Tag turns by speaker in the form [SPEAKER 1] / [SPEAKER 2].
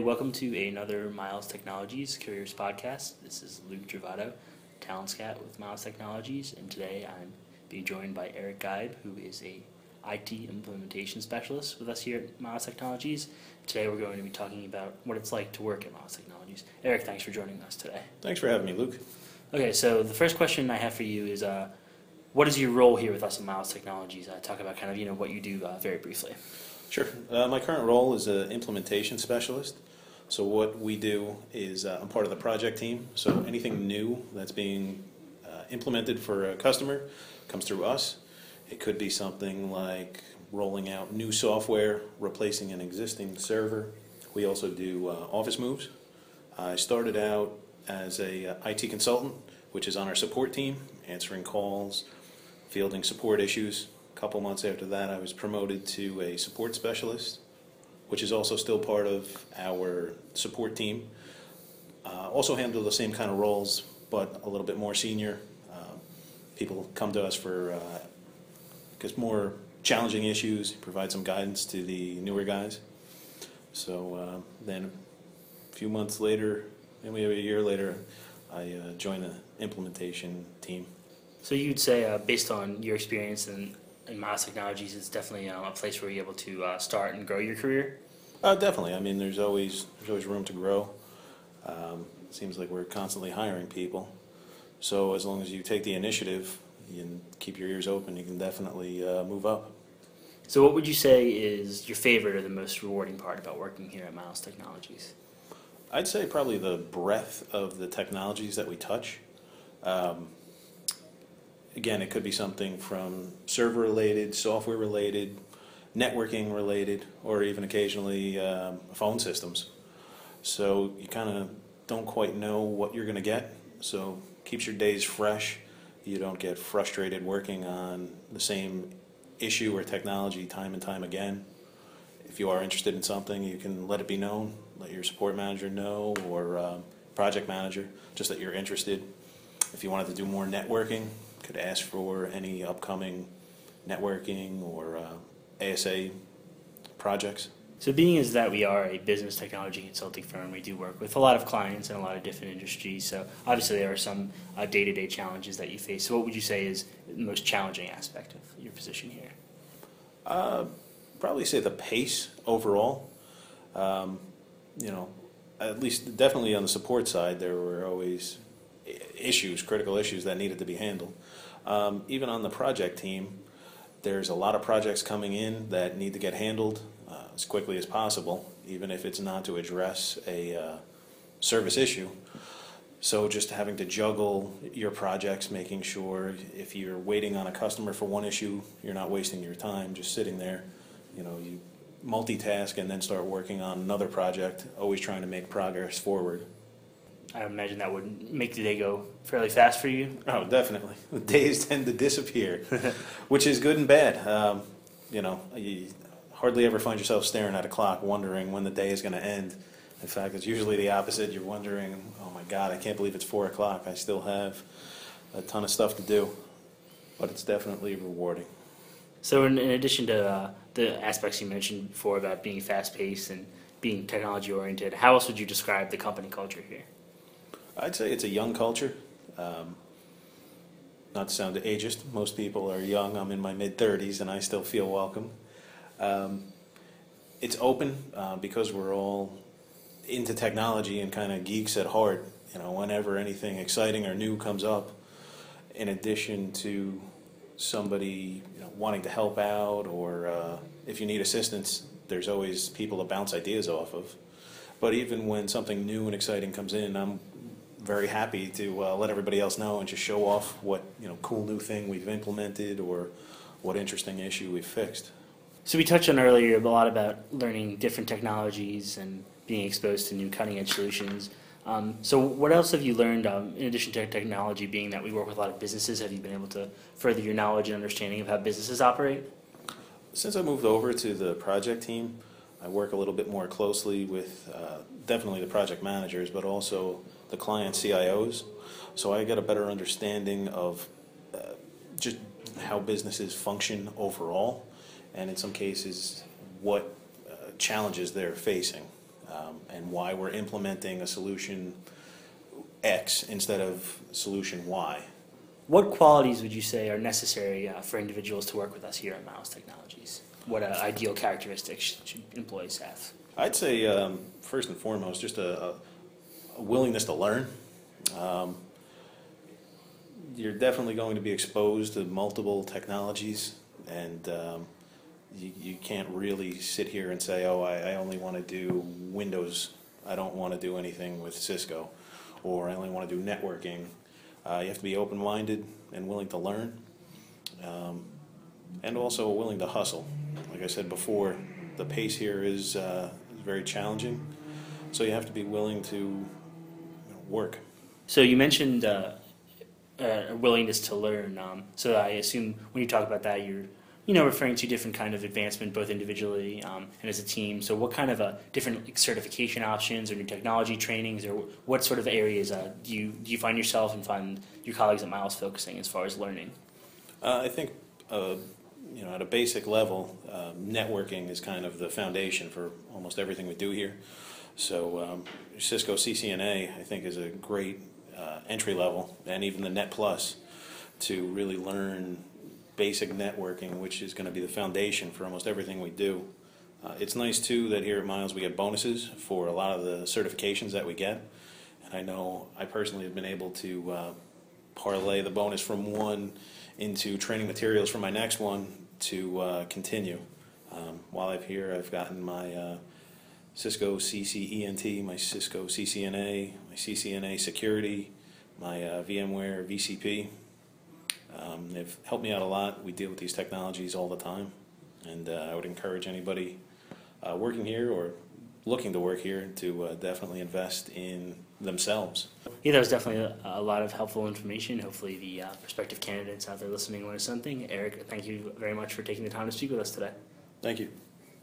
[SPEAKER 1] Welcome to another Miles Technologies Careers Podcast. This is Luke Travato, Talent Scout with Miles Technologies, and today I'm being joined by Eric Geib, who is a IT implementation specialist with us here at Miles Technologies. Today we're going to be talking about what it's like to work at Miles Technologies. Eric, thanks for joining us today.
[SPEAKER 2] Thanks for having me, Luke.
[SPEAKER 1] Okay, so the first question I have for you is, what is your role here with us at Miles Technologies? Talk about what you do very briefly.
[SPEAKER 2] Sure. My current role is an implementation specialist. So what we do is I'm part of the project team. So anything new that's being implemented for a customer comes through us. It could be something like rolling out new software, replacing an existing server. We also do office moves. I started out as a IT consultant, which is on our support team, answering calls, fielding support issues. A couple months after that, I was promoted to a support specialist, which is also still part of our support team. Also handle the same kind of roles, but a little bit more senior. People come to us for more challenging issues, provide some guidance to the newer guys. So then a few months later, maybe a year later, I joined the implementation team.
[SPEAKER 1] So you'd say, based on your experience in Miles Technologies, it's definitely a place where you're able to start and grow your career?
[SPEAKER 2] Definitely. I mean, there's always room to grow. It seems like we're constantly hiring people. So as long as you take the initiative and keep your ears open, you can definitely move up.
[SPEAKER 1] So what would you say is your favorite or the most rewarding part about working here at Miles Technologies?
[SPEAKER 2] I'd say probably the breadth of the technologies that we touch. Again, it could be something from server-related, software-related, networking-related, or even occasionally phone systems. So you kind of don't quite know what you're going to get, so keeps your days fresh. You don't get frustrated working on the same issue or technology time and time again. If you are interested in something, you can let it be known, let your support manager know, or project manager, just that you're interested. If you wanted to do more networking, could ask for any upcoming networking or ASA projects.
[SPEAKER 1] So being as that we are a business technology consulting firm, we do work with a lot of clients in a lot of different industries. So obviously there are some day-to-day challenges that you face. So what would you say is the most challenging aspect of your position here?
[SPEAKER 2] Probably say the pace overall. At least definitely on the support side, there were always critical issues that needed to be handled. Even on the project team, there's a lot of projects coming in that need to get handled as quickly as possible, even if it's not to address a service issue. So just having to juggle your projects, making sure if you're waiting on a customer for one issue, you're not wasting your time just sitting there. You multitask and then start working on another project, always trying to make progress forward.
[SPEAKER 1] I imagine that would make the day go fairly fast for you.
[SPEAKER 2] Oh, definitely. The days tend to disappear, which is good and bad. You hardly ever find yourself staring at a clock wondering when the day is going to end. In fact, it's usually the opposite. You're wondering, oh my God, I can't believe it's 4 o'clock. I still have a ton of stuff to do. But it's definitely rewarding.
[SPEAKER 1] So in addition to the aspects you mentioned before about being fast-paced and being technology-oriented, how else would you describe the company culture here?
[SPEAKER 2] I'd say it's a young culture. Not to sound ageist, most people are young. I'm in my mid-30s and I still feel welcome. It's open because we're all into technology and kind of geeks at heart. Whenever anything exciting or new comes up, in addition to somebody wanting to help out, or if you need assistance, there's always people to bounce ideas off of. But even when something new and exciting comes in, I'm very happy to let everybody else know and just show off what cool new thing we've implemented or what interesting issue we've fixed.
[SPEAKER 1] So we touched on earlier a lot about learning different technologies and being exposed to new cutting-edge solutions. So what else have you learned in addition to technology, being that we work with a lot of businesses? Have you been able to further your knowledge and understanding of how businesses operate?
[SPEAKER 2] Since I moved over to the project team, I work a little bit more closely with definitely the project managers, but also the client CIOs. So I get a better understanding of just how businesses function overall, and in some cases, what challenges they're facing. and why we're implementing a solution X instead of solution Y.
[SPEAKER 1] What qualities would you say are necessary for individuals to work with us here at Miles Technologies? What ideal characteristics should employees have?
[SPEAKER 2] I'd say first and foremost, just a willingness to learn. You're definitely going to be exposed to multiple technologies, and you can't really sit here and say, oh, I only want to do Windows. I don't want to do anything with Cisco, or I only want to do networking. You have to be open-minded and willing to learn, and also willing to hustle. Like I said before, the pace here is very challenging, so you have to be willing to work.
[SPEAKER 1] So you mentioned a willingness to learn. So I assume when you talk about that, you're referring to different kind of advancement, both individually and as a team. So what kind of different certification options or new technology trainings, or what sort of areas do you find yourself and find your colleagues at Miles focusing as far as learning?
[SPEAKER 2] I think at a basic level, networking is kind of the foundation for almost everything we do here. So Cisco CCNA, I think, is a great entry level, and even the Net Plus, to really learn basic networking, which is going to be the foundation for almost everything we do. It's nice too that here at Miles we get bonuses for a lot of the certifications that we get, and I know I personally have been able to parlay the bonus from one into training materials for my next one to continue. While I'm here, I've gotten my Cisco CCENT, my Cisco CCNA, my CCNA Security, my VMware VCP. They've helped me out a lot. We deal with these technologies all the time, and I would encourage anybody working here or looking to work here to definitely invest in themselves.
[SPEAKER 1] Yeah, that was definitely a lot of helpful information. Hopefully the prospective candidates out there listening learn something. Eric, thank you very much for taking the time to speak with us today.
[SPEAKER 2] Thank you.